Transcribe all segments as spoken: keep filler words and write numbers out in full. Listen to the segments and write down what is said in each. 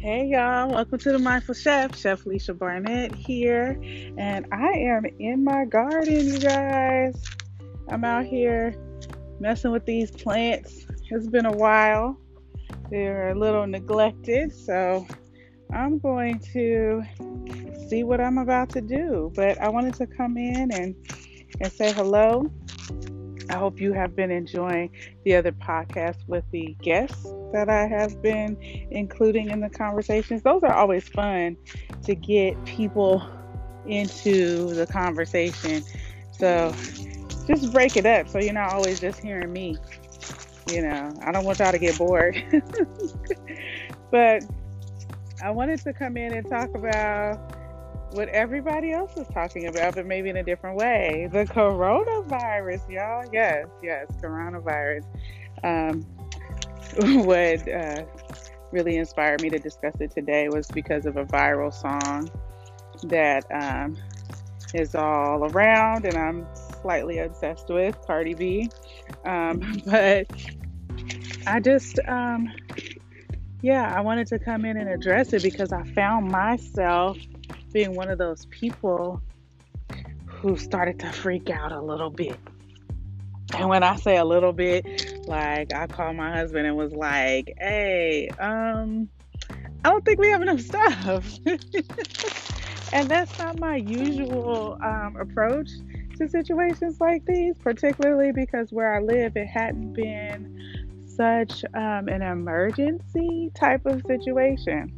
Hey y'all, welcome to the Mindful Chef. Chef Leisha Barnett here, and I am in my garden, you guys. I'm out here messing with these plants. It's been a while. They're a little neglected, so I'm going to see what I'm about to do. But I wanted to come in and, and say hello. I hope you have been enjoying the other podcasts with the guests that I have been including in the conversations. Those are always fun to get people into the conversation. So just break it up so you're not always just hearing me. You know, I don't want y'all to get bored. But I wanted to come in and talk about what everybody else is talking about, but maybe in a different way. The coronavirus, y'all. Yes, yes, coronavirus. Um, what uh, really inspired me to discuss it today was because of a viral song that um, is all around, and I'm slightly obsessed with, Cardi B. Um, but I just, um, yeah, I wanted to come in and address it because I found myself being one of those people who started to freak out a little bit. And when I say a little bit, like I called my husband and was like, hey, um, I don't think we have enough stuff. And that's not my usual um, approach to situations like these, particularly because where I live, it hadn't been such um, an emergency type of situation.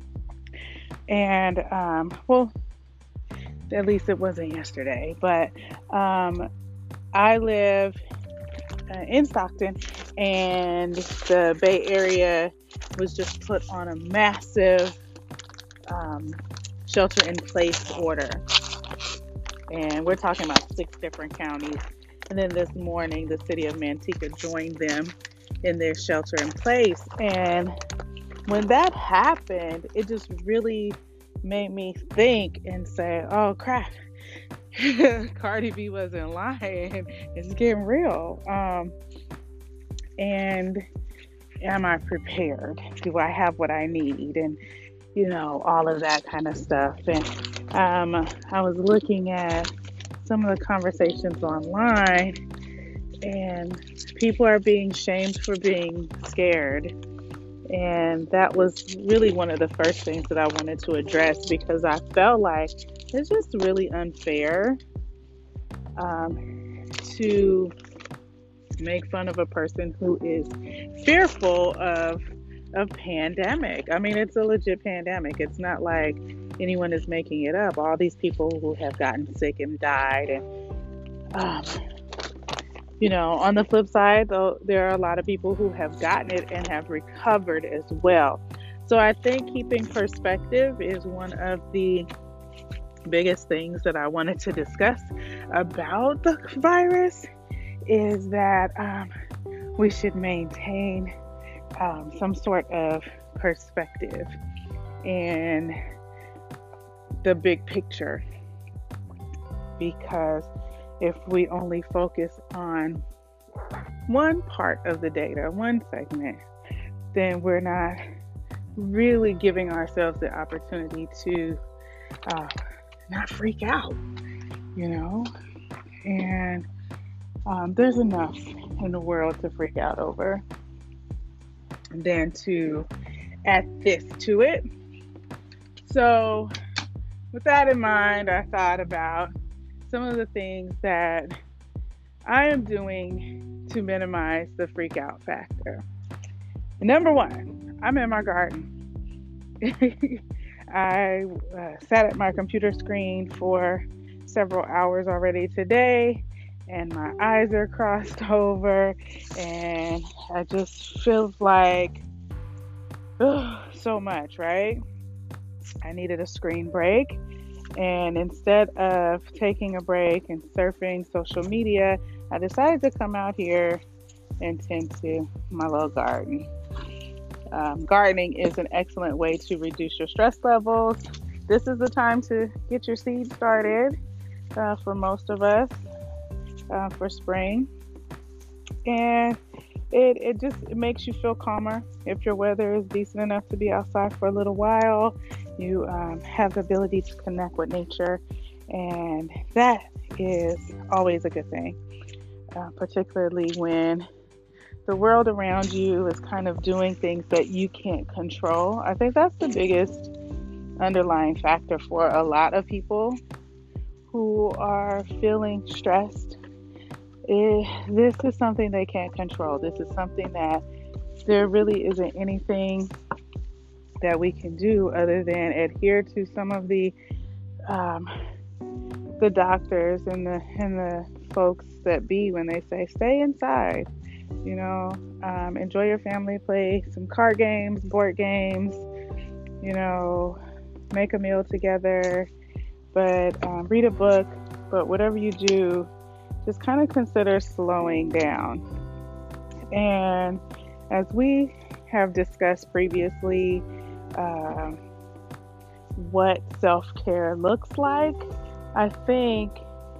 And, um, well, at least it wasn't yesterday, but um, I live uh, in Stockton, and the Bay Area was just put on a massive um, shelter-in-place order. And we're talking about six different counties. And then this morning, the city of Manteca joined them in their shelter-in-place. And when that happened, it just really made me think and say, oh crap, Cardi B wasn't lying. It's getting real. Um, and am I prepared? Do I have what I need? And, you know, all of that kind of stuff. And um, I was looking at some of the conversations online, and people are being shamed for being scared. And that was really one of the first things that I wanted to address, because I felt like it's just really unfair um, to make fun of a person who is fearful of a pandemic. I mean, it's a legit pandemic. It's not like anyone is making it up. All these people who have gotten sick and died, and um, you know, on the flip side, though, there are a lot of people who have gotten it and have recovered as well. So I think keeping perspective is one of the biggest things that I wanted to discuss about the virus, is that um, we should maintain um, some sort of perspective and the big picture, because if we only focus on one part of the data, one segment, then we're not really giving ourselves the opportunity to uh, not freak out, you know? And um, there's enough in the world to freak out over than to add this to it. So with that in mind, I thought about some of the things that I am doing to minimize the freak out factor. Number one, I'm in my garden. I uh, sat at my computer screen for several hours already today, and my eyes are crossed over, and I just feels like oh, so much, right? I needed a screen break. And instead of taking a break and surfing social media, I decided to come out here and tend to my little garden. Um, gardening is an excellent way to reduce your stress levels. This is the time to get your seeds started uh, for most of us uh, for spring. And it, it just it makes you feel calmer. If your weather is decent enough to be outside for a little while, you um, have the ability to connect with nature, and that is always a good thing, uh, particularly when the world around you is kind of doing things that you can't control. I think that's the biggest underlying factor for a lot of people who are feeling stressed. It, this is something they can't control. This is something that there really isn't anything that we can do other than adhere to some of the um, the doctors and the and the folks that be when they say stay inside. You know, um, enjoy your family, play some card games, board games. You know, make a meal together, but um, read a book. But whatever you do, just kind of consider slowing down. And as we have discussed previously, uh, what self-care looks like, I think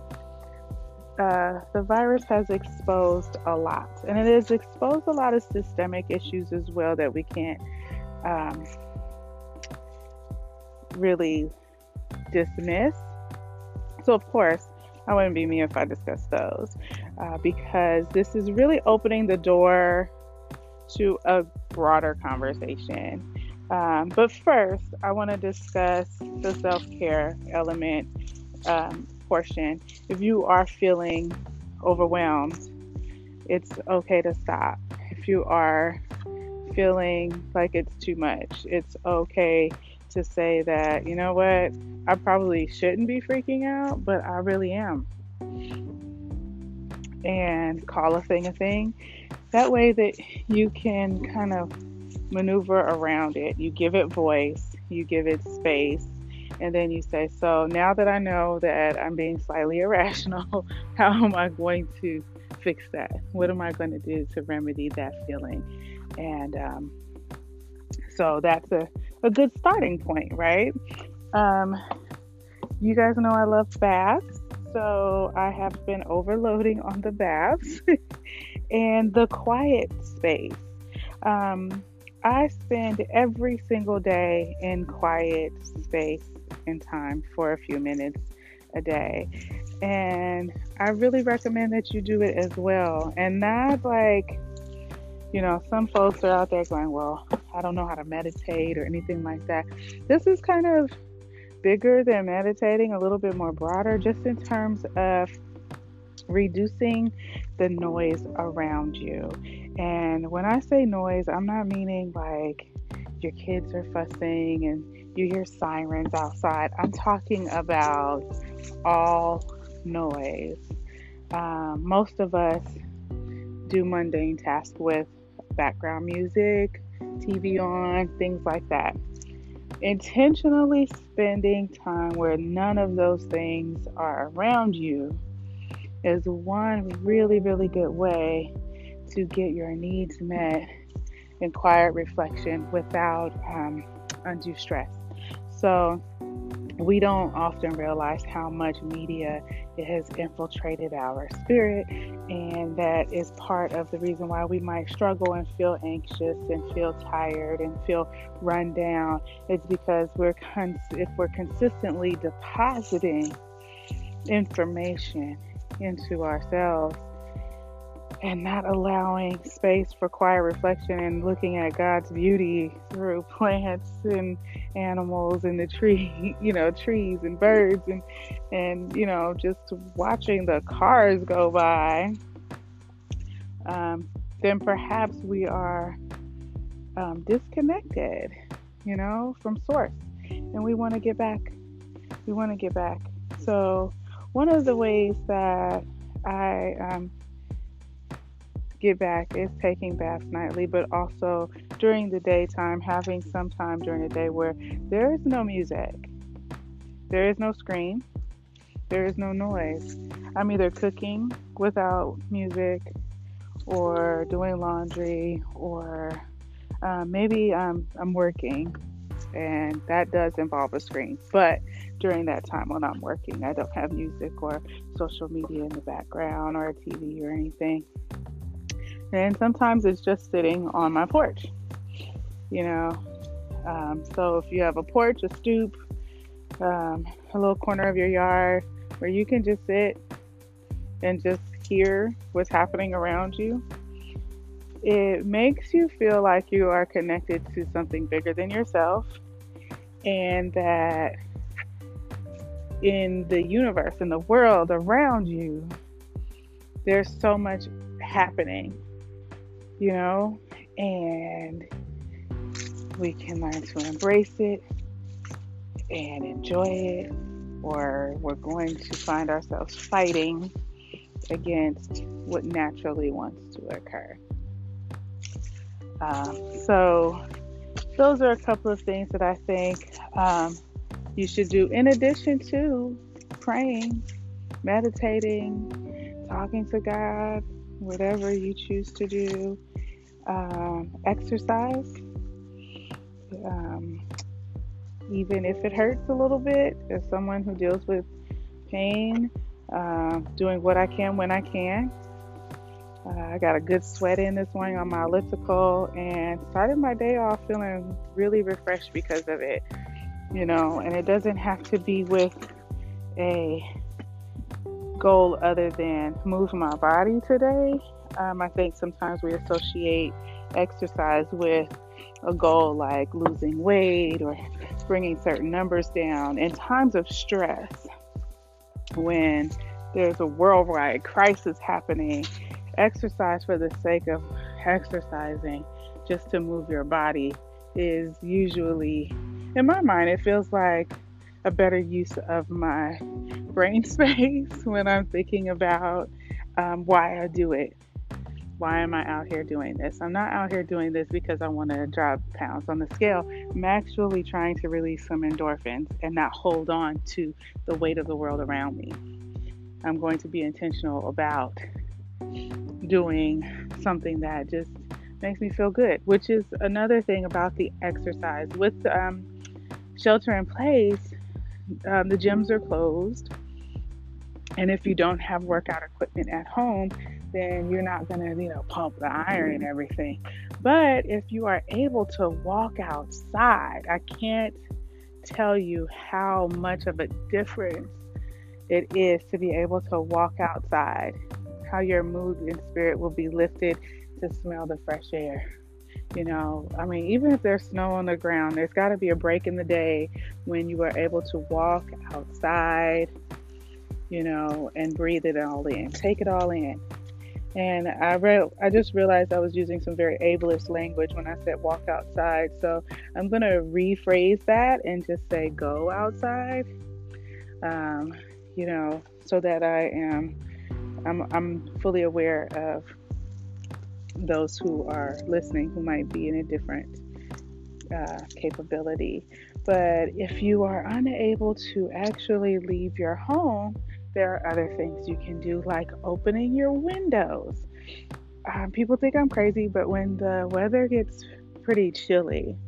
uh, the virus has exposed a lot. And it has exposed a lot of systemic issues as well that we can't um, really dismiss. So, of course, I wouldn't be me if I discussed those, uh, because this is really opening the door to a broader conversation. Um, but first, I want to discuss the self-care element um, portion. If you are feeling overwhelmed, it's okay to stop. If you are feeling like it's too much, it's okay to say that, you know what, I probably shouldn't be freaking out, but I really am. And call a thing a thing. That way that you can kind of maneuver around it. You give it voice, you give it space, and then you say, so now that I know that I'm being slightly irrational, how am I going to fix that? What am I going to do to remedy that feeling? And um, so that's a, a good starting point, right? Um, you guys know I love baths, so I have been overloading on the baths and the quiet space. Um, I spend every single day in quiet space and time for a few minutes a day. And I really recommend that you do it as well. And not like, you know, some folks are out there going, well, I don't know how to meditate or anything like that. This is kind of bigger than meditating, a little bit more broader, just in terms of reducing the noise around you. And when I say noise, I'm not meaning like your kids are fussing and you hear sirens outside. I'm talking about all noise. Um, most of us do mundane tasks with background music, T V on, things like that. Intentionally spending time where none of those things are around you is one really, really good way to get your needs met in quiet reflection without um, undue stress. So we don't often realize how much media it has infiltrated our spirit, and that is part of the reason why we might struggle and feel anxious and feel tired and feel run down. It's because we're cons- if we're consistently depositing information into ourselves and not allowing space for quiet reflection and looking at God's beauty through plants and animals and the tree, you know, trees and birds and, and, you know, just watching the cars go by, um, then perhaps we are um, disconnected, you know, from source. And we want to get back. We want to get back. So one of the ways that I um, get back is taking baths nightly, but also during the daytime, having some time during the day where there is no music, there is no screen, there is no noise. I'm either cooking without music or doing laundry, or uh, maybe I'm, I'm working, and that does involve a screen. But during that time when I'm working, I don't have music or social media in the background or a T V or anything. And sometimes it's just sitting on my porch, you know. Um, so if you have a porch, a stoop, um, a little corner of your yard where you can just sit and just hear what's happening around you, it makes you feel like you are connected to something bigger than yourself, and that in the universe, in the world around you, there's so much happening, you know, and we can learn to embrace it and enjoy it, or we're going to find ourselves fighting against what naturally wants to occur. Um, so those are a couple of things that I think um, you should do in addition to praying, meditating, talking to God, whatever you choose to do. Um, exercise, um, even if it hurts a little bit, as someone who deals with pain, uh, doing what I can when I can. Uh, I got a good sweat in this morning on my elliptical and started my day off feeling really refreshed because of it, you know, and it doesn't have to be with a goal other than move my body today. Um, I think sometimes we associate exercise with a goal like losing weight or bringing certain numbers down. In times of stress, when there's a worldwide crisis happening, exercise for the sake of exercising, just to move your body, is usually, in my mind, it feels like a better use of my brain space when I'm thinking about um, why I do it. Why am I out here doing this? I'm not out here doing this because I want to drop pounds on the scale. I'm actually trying to release some endorphins and not hold on to the weight of the world around me. I'm going to be intentional about doing something that just makes me feel good, which is another thing about the exercise. With um, shelter in place, um, the gyms are closed. And if you don't have workout equipment at home, then you're not going to, you know, pump the iron and everything. But if you are able to walk outside, I can't tell you how much of a difference it is to be able to walk outside, how your mood and spirit will be lifted to smell the fresh air. You know, I mean, even if there's snow on the ground, there's got to be a break in the day when you are able to walk outside, you know, and breathe it all in, take it all in. And I re- I just realized I was using some very ableist language when I said walk outside. So I'm going to rephrase that and just say go outside, um, you know, so that I am, I'm, I'm fully aware of those who are listening who might be in a different uh, capability. But if you are unable to actually leave your home, there are other things you can do, like opening your windows. Um, people think I'm crazy, but when the weather gets pretty chilly,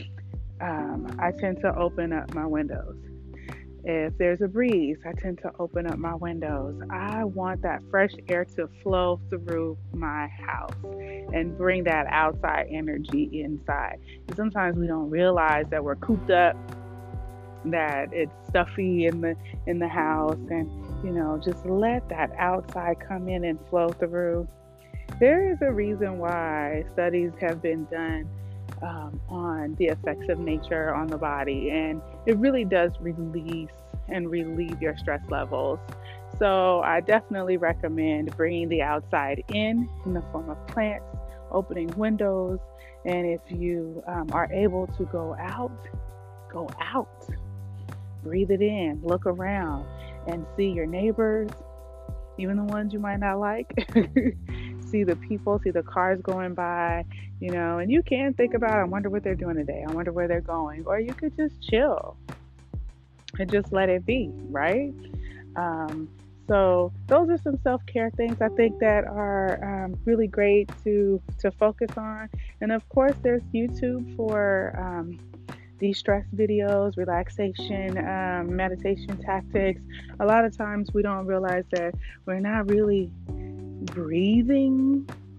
um, I tend to open up my windows. If there's a breeze, I tend to open up my windows. I want that fresh air to flow through my house and bring that outside energy inside. And sometimes we don't realize that we're cooped up, that it's stuffy in the in the house, and you know, just let that outside come in and flow through. There is a reason why studies have been done um, on the effects of nature on the body, and it really does release and relieve your stress levels. So I definitely recommend bringing the outside in in the form of plants, opening windows, and if you um, are able to go out, go out. Breathe it in, look around, and see your neighbors, even the ones you might not like. See the people, see the cars going by, you know, and you can think about, I wonder what they're doing today. I wonder where they're going. Or you could just chill and just let it be, right? Um, so those are some self-care things I think that are um, really great to, to focus on. And of course, there's YouTube for um, de-stress videos, relaxation, um, meditation tactics. A lot of times we don't realize that we're not really breathing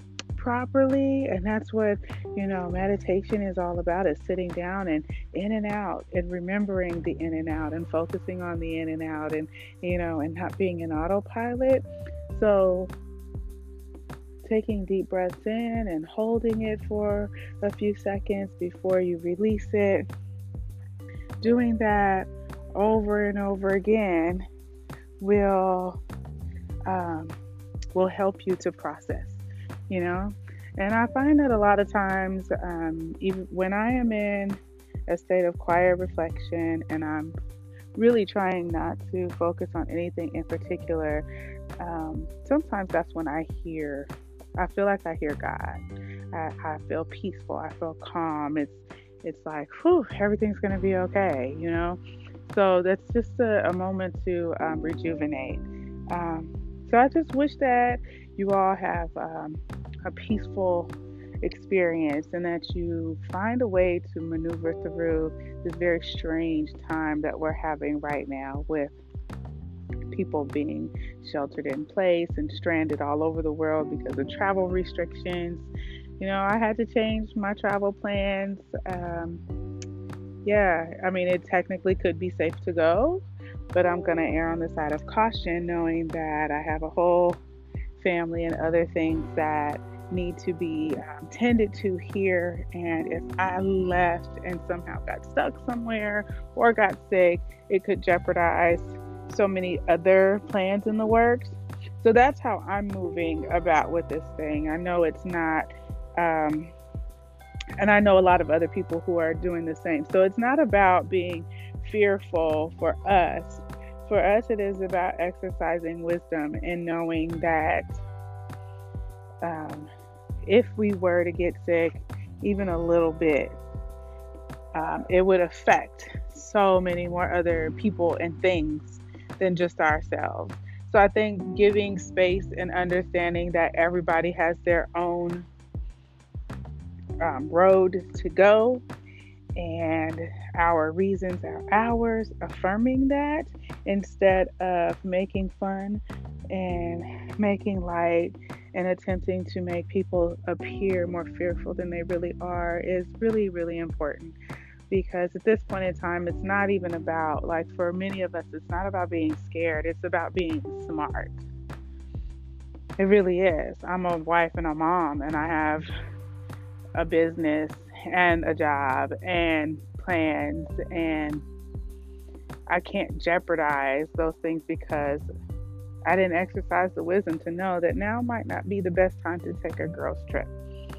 properly. And that's what, you know, meditation is all about, is sitting down and in and out and remembering the in and out and focusing on the in and out and, you know, and not being an autopilot. So taking deep breaths in and holding it for a few seconds before you release it, doing that over and over again will um, will help you to process, you know. And I find that a lot of times, um, even when I am in a state of quiet reflection and I'm really trying not to focus on anything in particular, um, sometimes that's when I hear, I feel like I hear God. I, I feel peaceful. I feel calm. It's it's like, whew, everything's going to be okay, you know? So that's just a, a moment to um, rejuvenate. Um, so I just wish that you all have um, a peaceful experience and that you find a way to maneuver through this very strange time that we're having right now, with people being sheltered in place and stranded all over the world because of travel restrictions. You know, I had to change my travel plans. Um, yeah, I mean, it technically could be safe to go, but I'm going to err on the side of caution, knowing that I have a whole family and other things that need to be um, tended to here. And if I left and somehow got stuck somewhere or got sick, it could jeopardize so many other plans in the works. So that's how I'm moving about with this thing. I know it's not, um, and I know a lot of other people who are doing the same. So it's not about being fearful for us. For us, it is about exercising wisdom and knowing that um, if we were to get sick, even a little bit, um, it would affect so many more other people and things than just ourselves. So I think giving space and understanding that everybody has their own um, road to go, and our reasons are ours, affirming that instead of making fun and making light and attempting to make people appear more fearful than they really are, is really, really important. Because at this point in time, it's not even about, like, for many of us, it's not about being scared. It's about being smart. It really is. I'm a wife and a mom, and I have a business and a job and plans, and I can't jeopardize those things because I didn't exercise the wisdom to know that now might not be the best time to take a girls trip.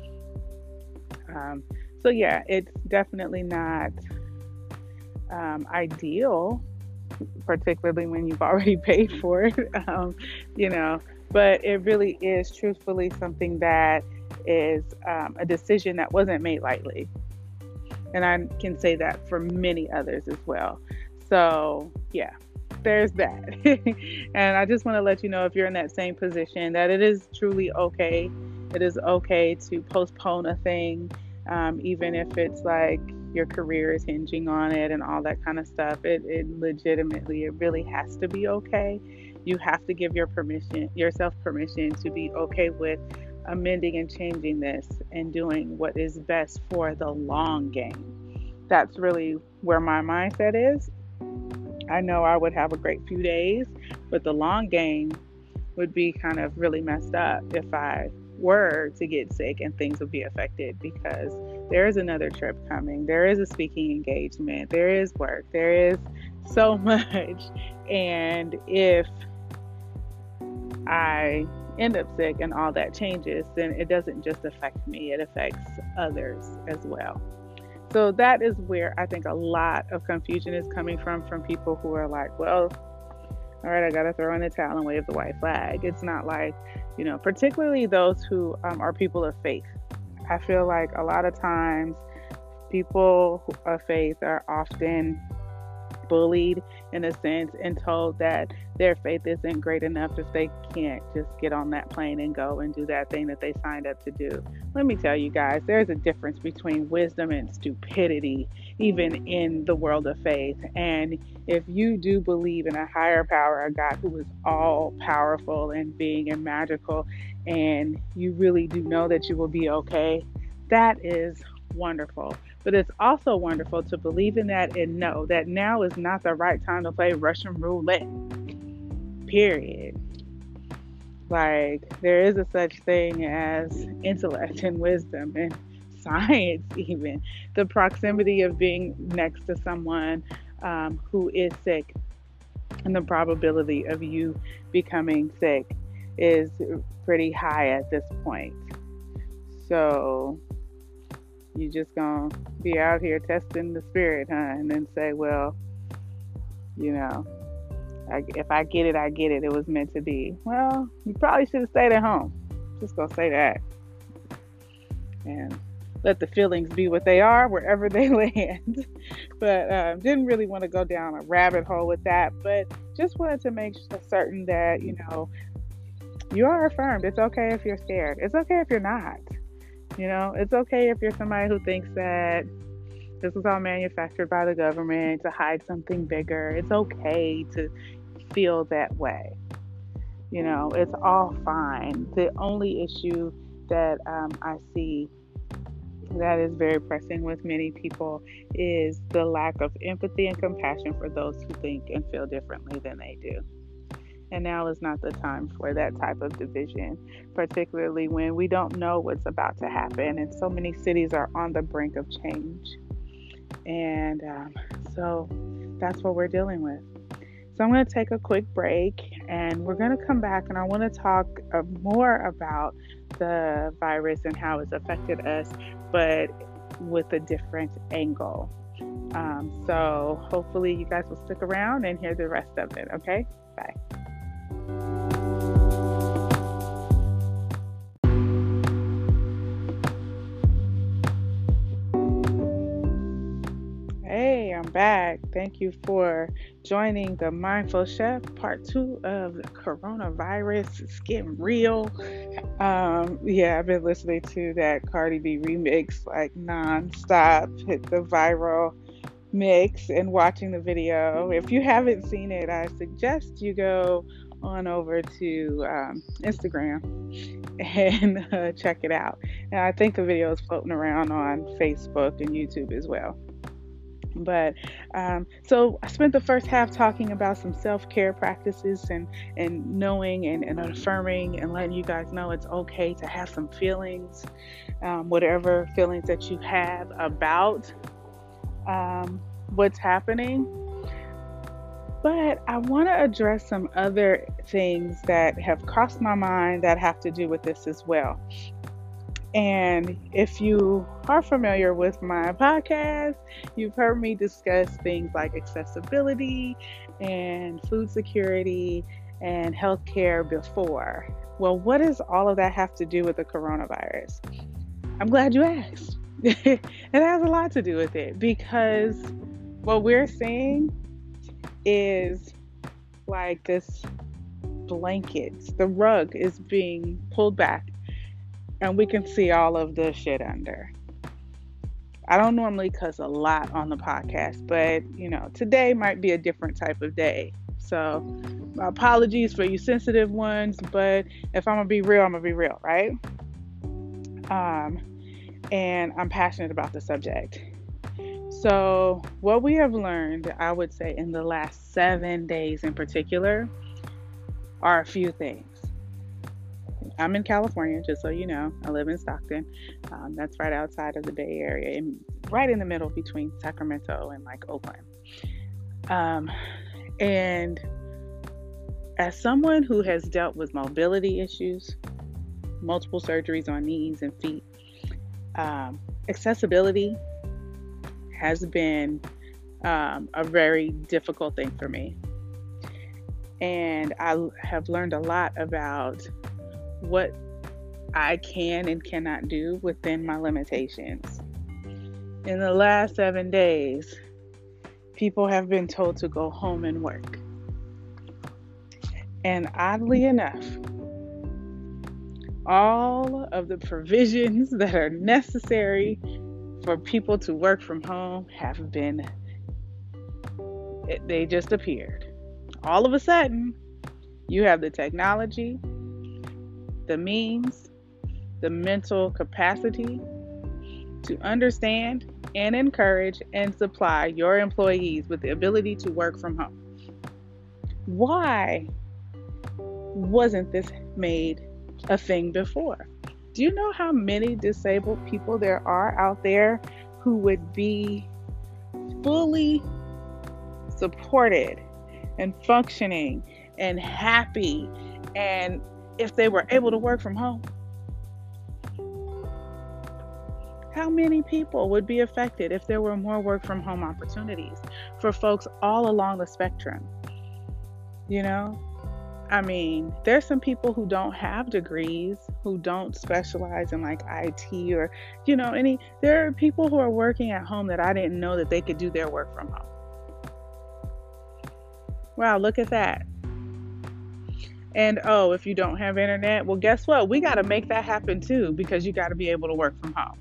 Um, so yeah, it's definitely not um, ideal, particularly when you've already paid for it, um, you know, but it really is truthfully something that is um, a decision that wasn't made lightly. And I can say that for many others as well. So yeah, there's that. And I just want to let you know, if you're in that same position, that it is truly okay. It is okay to postpone a thing, um, even if it's like your career is hinging on it and all that kind of stuff. It, it legitimately, it really has to be okay. You have to give your permission, yourself permission to be okay with amending and changing this and doing what is best for the long game. That's really where my mindset is. I know I would have a great few days, but the long game would be kind of really messed up if I were to get sick and things would be affected, because there is another trip coming. There is a speaking engagement. There is work. There is so much. And if I end up sick and all that changes, then it doesn't just affect me, it affects others as well. So that is where I think a lot of confusion is coming from, from people who are like, well, all right, I got to throw in the towel and wave the white flag. It's not like, you know, particularly those who um, are people of faith. I feel like a lot of times people of faith are often bullied in a sense and told that their faith isn't great enough if they can't just get on that plane and go and do that thing that they signed up to do. Let me tell you guys, there's a difference between wisdom and stupidity, even in the world of faith. And if you do believe in a higher power, a God who is all powerful and being and magical, and you really do know that you will be okay, that is wonderful. But it's also wonderful to believe in that and know that now is not the right time to play Russian roulette. Period. Like, there is a such thing as intellect and wisdom and science, even. The proximity of being next to someone um, who is sick and the probability of you becoming sick is pretty high at this point. So you just gonna be out here testing the spirit, huh? And then say, well, you know, I, if I get it, I get it. It was meant to be. Well, you probably should have stayed at home. Just gonna say that. And let the feelings be what they are wherever they land. But uh, didn't really want to go down a rabbit hole with that. But just wanted to make certain that, you know, you are affirmed. It's okay if you're scared. It's okay if you're not. You know, it's okay if you're somebody who thinks that this was all manufactured by the government to hide something bigger. It's okay to feel that way. You know, it's all fine. The only issue that um, I see that is very pressing with many people is the lack of empathy and compassion for those who think and feel differently than they do. And now is not the time for that type of division, particularly when we don't know what's about to happen. And so many cities are on the brink of change. And um, so that's what we're dealing with. So I'm going to take a quick break and we're going to come back and I want to talk uh, more about the virus and how it's affected us, but with a different angle. Um, so hopefully you guys will stick around and hear the rest of it. Okay? Bye. Hey, I'm back. Thank you for joining the Mindful Chef part two of the coronavirus. It's getting real. Um, yeah, I've been listening to that Cardi B remix like nonstop. Hit the viral mix and watching the video. If you haven't seen it, I suggest you go on over to um, Instagram and uh, check it out. And I think the video is floating around on Facebook and YouTube as well. But um, so I spent the first half talking about some self-care practices and, and knowing and, and affirming and letting you guys know it's okay to have some feelings, um, whatever feelings that you have about um, what's happening. But I want to address some other things that have crossed my mind that have to do with this as well. And if you are familiar with my podcast, you've heard me discuss things like accessibility and food security and healthcare before. Well, what does all of that have to do with the coronavirus? I'm glad you asked. It has a lot to do with it because what we're seeing is like this blanket, the rug is being pulled back and we can see all of the shit under. I don't normally cuss a lot on the podcast, but you know, today might be a different type of day. So my apologies for you sensitive ones, but if I'm gonna be real, I'm gonna be real, right? Um, and I'm passionate about the subject. So what we have learned, I would say in the last seven days in particular, are a few things. I'm in California, just so you know. I live in Stockton. Um, that's right outside of the Bay Area, and right in the middle between Sacramento and like Oakland. Um, and as someone who has dealt with mobility issues, multiple surgeries on knees and feet, um, accessibility has been um, a very difficult thing for me. And I have learned a lot about what I can and cannot do within my limitations. In the last seven days, people have been told to go home and work. And oddly enough, all of the provisions that are necessary for people to work from home have been, they just appeared. All of a sudden, you have the technology, the means, the mental capacity to understand and encourage and supply your employees with the ability to work from home. Why wasn't this made a thing before? Do you know how many disabled people there are out there who would be fully supported and functioning and happy and if they were able to work from home? How many people would be affected if there were more work from home opportunities for folks all along the spectrum? You know, I mean, there's some people who don't have degrees, who don't specialize in like I T or, you know, any, there are people who are working at home that I didn't know that they could do their work from home. Wow, look at that. And oh, if you don't have internet, well, guess what? We got to make that happen too, because you got to be able to work from home.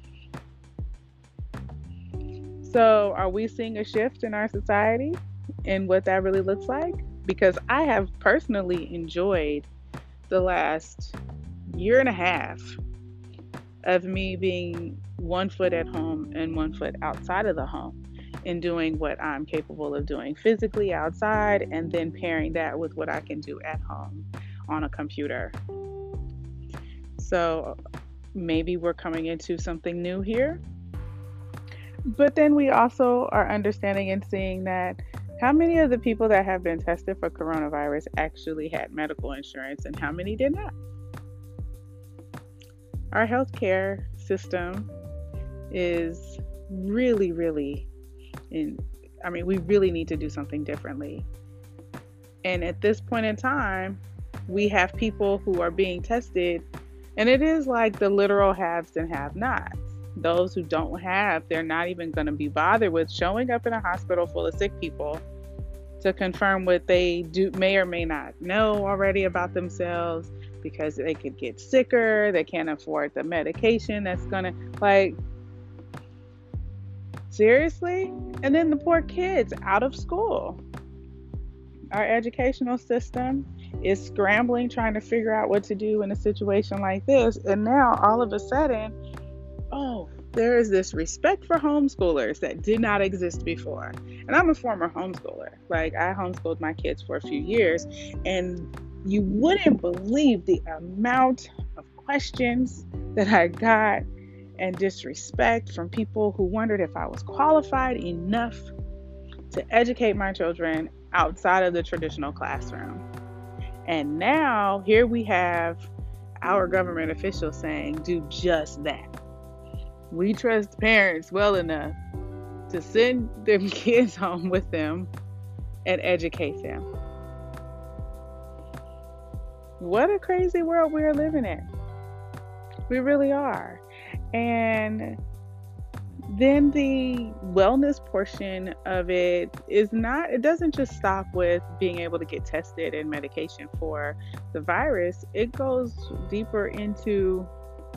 So are we seeing a shift in our society and what that really looks like? Because I have personally enjoyed the last year and a half of me being one foot at home and one foot outside of the home and doing what I'm capable of doing physically outside, and then pairing that with what I can do at home on a computer. So maybe we're coming into something new here. But then we also are understanding and seeing that how many of the people that have been tested for coronavirus actually had medical insurance and how many did not? Our healthcare system is really, really in, I mean, we really need to do something differently. And at this point in time, we have people who are being tested, and it is like the literal haves and have-nots. Those who don't have, they're not even going to be bothered with showing up in a hospital full of sick people to confirm what they do may or may not know already about themselves, because they could get sicker, they can't afford the medication that's going to, like, seriously? And then the poor kids out of school. Our educational system is scrambling, trying to figure out what to do in a situation like this. And now all of a sudden, oh, there is this respect for homeschoolers that did not exist before. And I'm a former homeschooler. Like, I homeschooled my kids for a few years, and you wouldn't believe the amount of questions that I got and disrespect from people who wondered if I was qualified enough to educate my children outside of the traditional classroom. And now here we have our government officials saying, do just that. We trust parents well enough to send their kids home with them and educate them. What a crazy world we're living in. We really are. And then the wellness portion of it is not, it doesn't just stop with being able to get tested and medication for the virus. It goes deeper into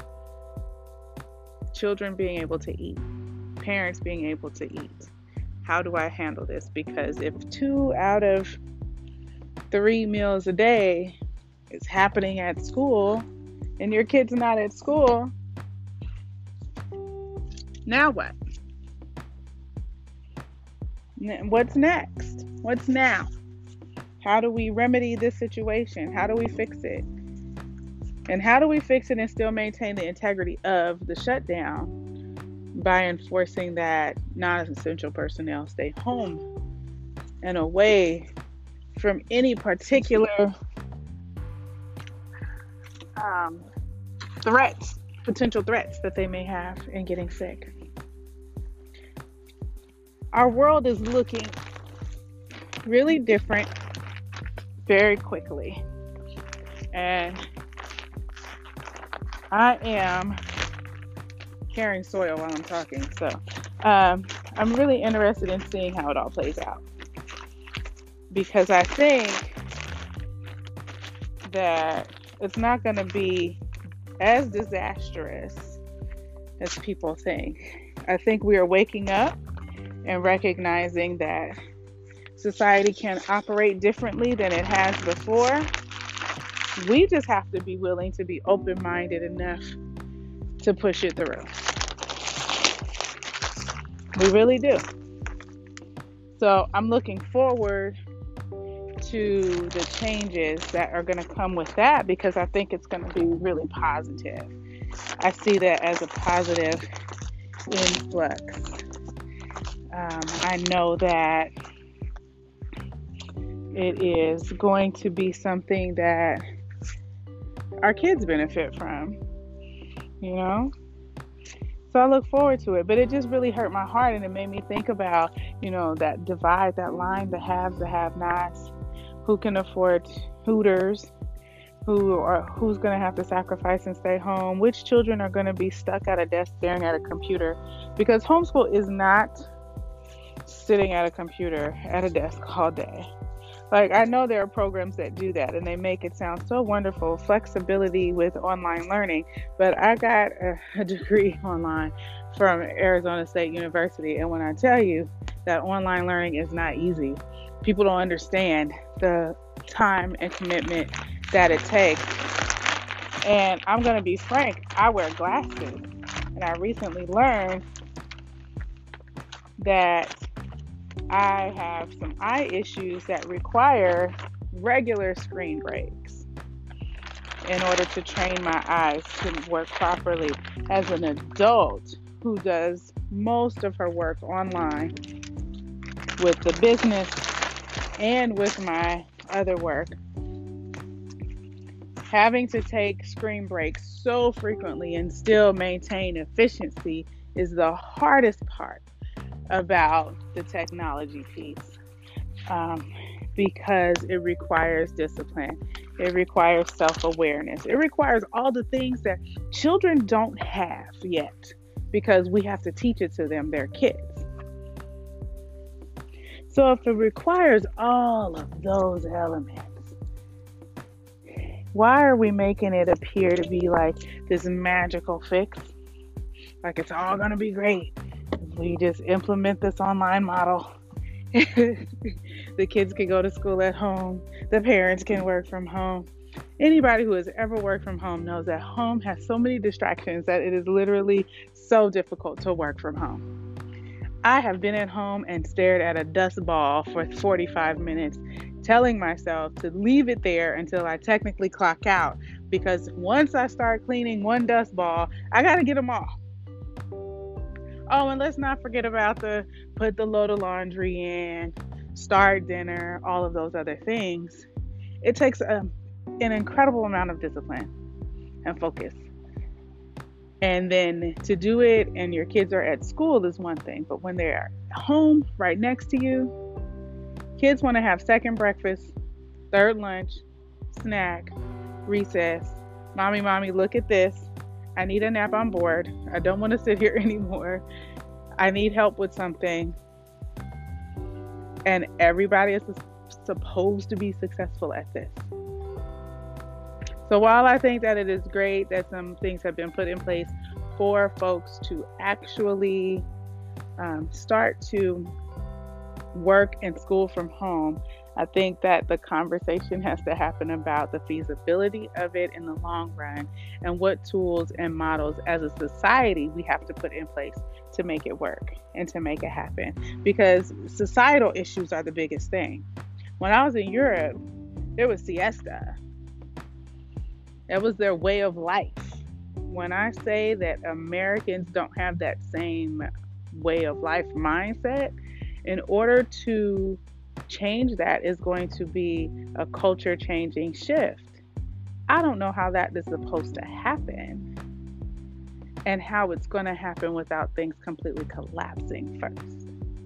children being able to eat, parents being able to eat. How do I handle this? Because if two out of three meals a day is happening at school and your kid's not at school, now what? What's next? What's now? How do we remedy this situation? How do we fix it? And how do we fix it and still maintain the integrity of the shutdown by enforcing that non-essential personnel stay home and away from any particular um, threats, potential threats that they may have in getting sick? Our world is looking really different very quickly. And I am carrying soil while I'm talking, so um, I'm really interested in seeing how it all plays out, because I think that it's not going to be as disastrous as people think. I think we are waking up and recognizing that society can operate differently than it has before. We just have to be willing to be open-minded enough to push it through. We really do. So I'm looking forward to the changes that are going to come with that, because I think it's going to be really positive. I see that as a positive influx. Um, I know that it is going to be something that our kids benefit from, you know? So I look forward to it, but it just really hurt my heart, and it made me think about, you know, that divide, that line, the haves, the have-nots, who can afford Hooters, who are who's going to have to sacrifice and stay home, which children are going to be stuck at a desk staring at a computer, because homeschool is not sitting at a computer at a desk all day. Like, I know there are programs that do that, and they make it sound so wonderful, flexibility with online learning, but I got a, a degree online from Arizona State University, and when I tell you that online learning is not easy, people don't understand the time and commitment that it takes. And I'm going to be frank, I wear glasses, and I recently learned that I have some eye issues that require regular screen breaks in order to train my eyes to work properly. As an adult who does most of her work online with the business and with my other work, having to take screen breaks so frequently and still maintain efficiency is the hardest part about the technology piece, um, because it requires discipline. It requires self-awareness. It requires all the things that children don't have yet, because we have to teach it to them. They're kids. So if it requires all of those elements, why are we making it appear to be like this magical fix? Like it's all going to be great if we just implement this online model. The kids can go to school at home. The parents can work from home. Anybody who has ever worked from home knows that home has so many distractions that it is literally so difficult to work from home. I have been at home and stared at a dust ball for forty-five minutes, telling myself to leave it there until I technically clock out, because once I start cleaning one dust ball, I got to get them all. Oh, and let's not forget about the put the load of laundry in, start dinner, all of those other things. It takes a, an incredible amount of discipline and focus. And then to do it and your kids are at school is one thing, but when they're home right next to you, kids want to have second breakfast, third lunch, snack, recess. Mommy, mommy, look at this. I need a nap, I'm bored. I don't want to sit here anymore. I need help with something. And everybody is supposed to be successful at this. So while I think that it is great that some things have been put in place for folks to actually um, start to work and school from home, I think that the conversation has to happen about the feasibility of it in the long run and what tools and models as a society we have to put in place to make it work and to make it happen. Because societal issues are the biggest thing. When I was in Europe, there was siesta. That was their way of life. When I say that Americans don't have that same way of life mindset, in order to change that is going to be a culture changing shift. I don't know how that is supposed to happen and how it's going to happen without things completely collapsing first.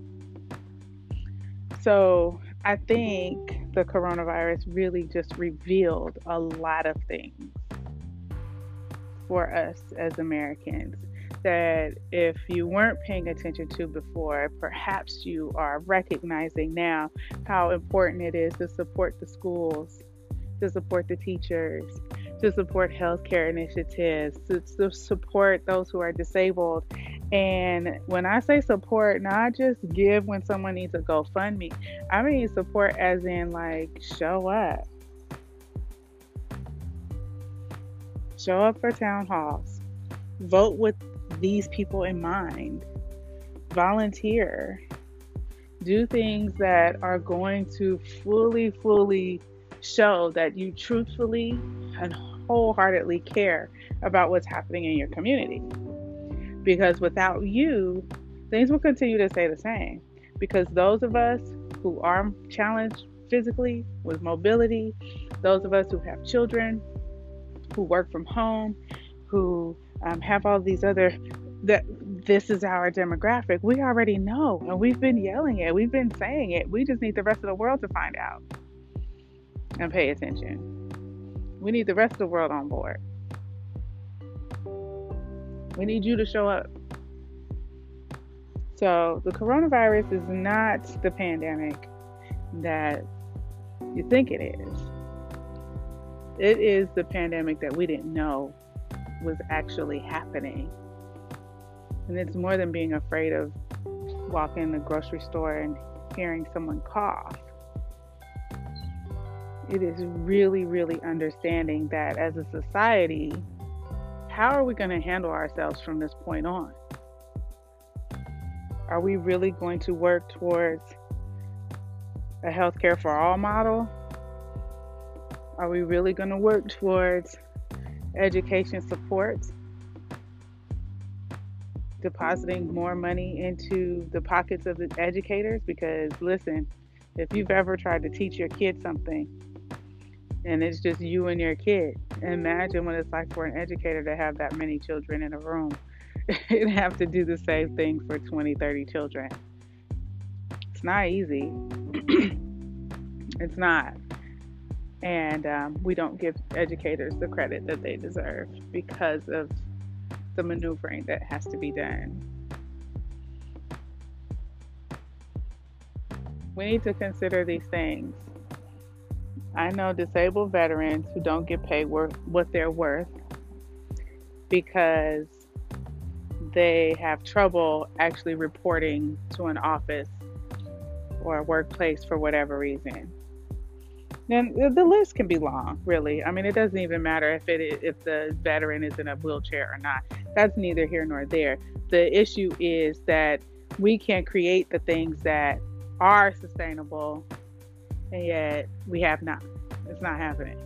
So I think the coronavirus really just revealed a lot of things. for us as Americans that if you weren't paying attention to before, perhaps you are recognizing now how important it is to support the schools, to support the teachers, to support healthcare initiatives, to, to support those who are disabled. And when I say support, not just give when someone needs a GoFundMe, I mean support as in like show up. Show up for town halls. Vote with these people in mind. Volunteer. Do things that are going to fully, fully show that you truthfully and wholeheartedly care about what's happening in your community. Because without you, things will continue to stay the same. Because those of us who are challenged physically with mobility, those of us who have children, who work from home, who um, have all these other, that this is our demographic, we already know, and we've been yelling it, we've been saying it. We just need the rest of the world to find out and pay attention. We need the rest of the world on board. We need you to show up. So the coronavirus is not the pandemic that you think it is. It is the pandemic that we didn't know was actually happening. And it's more than being afraid of walking in the grocery store and hearing someone cough. It is really, really understanding that as a society, how are we going to handle ourselves from this point on? Are we really going to work towards a healthcare for all model? Are we really going to work towards education support? Depositing more money into the pockets of the educators? Because listen, if you've ever tried to teach your kid something and it's just you and your kid, imagine what it's like for an educator to have that many children in a room and have to do the same thing for twenty, thirty children. It's not easy. It's not. And um, we don't give educators the credit that they deserve because of the maneuvering that has to be done. We need to consider these things. I know disabled veterans who don't get paid worth what they're worth because they have trouble actually reporting to an office or a workplace for whatever reason. Then the list can be long, really. I mean, it doesn't even matter if it if the veteran is in a wheelchair or not. That's neither here nor there. The issue is that we can't create the things that are sustainable, and yet we have not. It's not happening.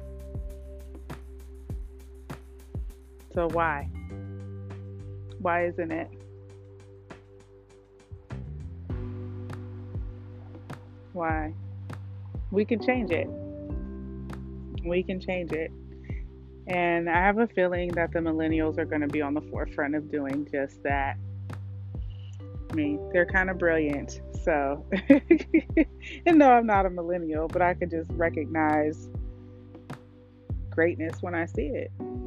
So why? Why isn't it? Why? We can change it. We can change it. And I have a feeling that the millennials are going to be on the forefront of doing just that. I mean, they're kind of brilliant. So, and no, I'm not a millennial, but I can just recognize greatness when I see it.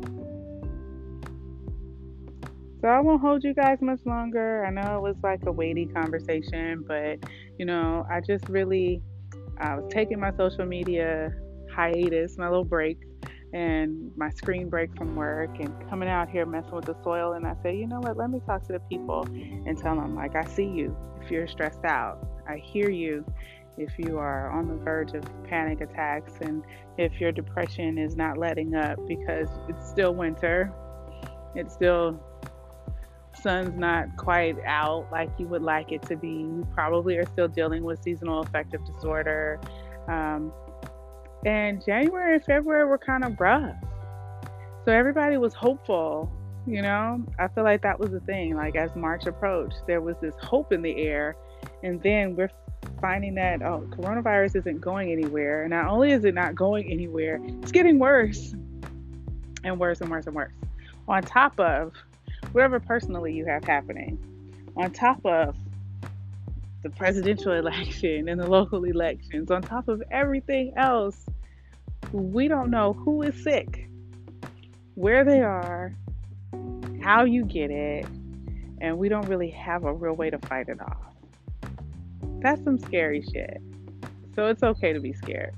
So I won't hold you guys much longer. I know it was like a weighty conversation, but, you know, I just really... I was taking my social media hiatus, my little break, and my screen break from work, and coming out here messing with the soil. And I said, you know what? Let me talk to the people and tell them, like, I see you if you're stressed out. I hear you if you are on the verge of panic attacks, and if your depression is not letting up because it's still winter. It's still... sun's not quite out like you would like it to be. You probably are still dealing with seasonal affective disorder. Um, and January and February were kind of rough. So everybody was hopeful, you know? I feel like that was the thing. Like as March approached, there was this hope in the air. And then we're finding that, oh, coronavirus isn't going anywhere. And not only is it not going anywhere, it's getting worse and worse and worse and worse. On top of whatever personally you have happening, on top of the presidential election and the local elections, on top of everything else, we don't know who is sick. where they are, how you get it, and we don't really have a real way to fight it off. That's some scary shit. So it's okay to be scared.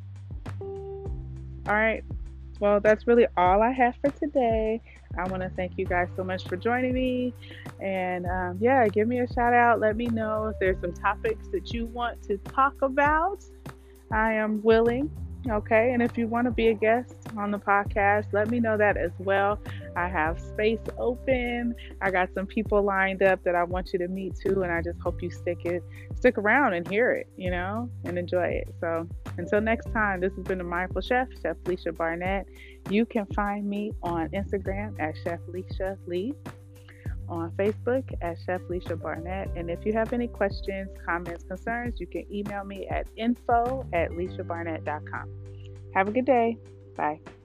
All right. Well, that's really all I have for today. I want to thank you guys so much for joining me. And um, yeah, give me a shout out. Let me know if there's some topics that you want to talk about. I am willing. Okay. And if you want to be a guest on the podcast, let me know that as well. I have space open. I got some people lined up that I want you to meet too. And I just hope you stick it, stick around and hear it, you know, and enjoy it. So until next time, this has been the Mindful Chef, Chef Leisha Barnett. You can find me on Instagram at Chef Leisha Lee, on Facebook at Chef Leisha Barnett. And if you have any questions, comments, concerns, you can email me at info at leisha barnett dot com. Have a good day. Bye.